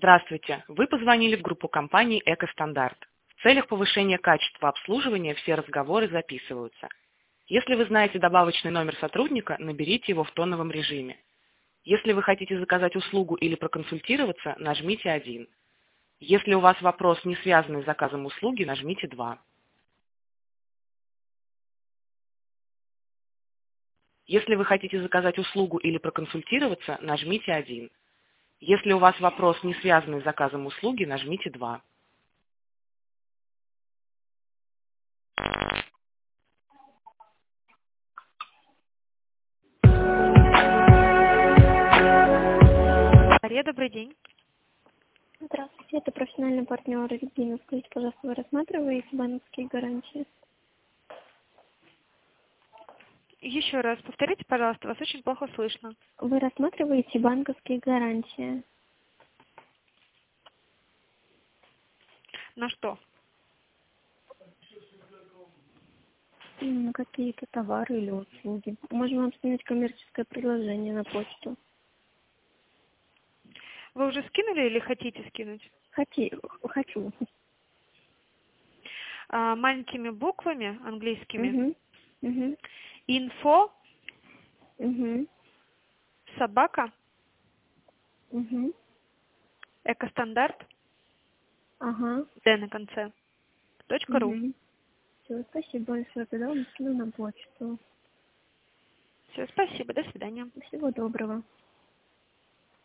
Здравствуйте! Вы позвонили в группу компании «Экостандарт». В целях повышения качества обслуживания все разговоры записываются. Если вы знаете добавочный номер сотрудника, наберите его в тоновом режиме. Если вы хотите заказать услугу или проконсультироваться, нажмите 1. Если у вас вопрос, не связанный с заказом услуги, нажмите 2. Если вы хотите заказать услугу или проконсультироваться, нажмите 1. Если у вас вопрос, не связанный с заказом услуги, нажмите 2. Мария, добрый день. Здравствуйте, это профессиональный партнер Регина. Скажите, пожалуйста, вы рассматриваете банковские гарантии? Еще раз повторите, пожалуйста, вас очень плохо слышно. Вы рассматриваете банковские гарантии? На что? На какие-то товары или услуги? Можем вам скинуть коммерческое предложение на почту. Вы уже скинули или хотите скинуть? Хочу. Маленькими буквами английскими. Угу. Info Угу. собака Угу. экостандарт Ага. Д на конце. .ру. Угу. Все, спасибо большое. Тогда вам скину на почту. Все, спасибо, до свидания. Всего доброго.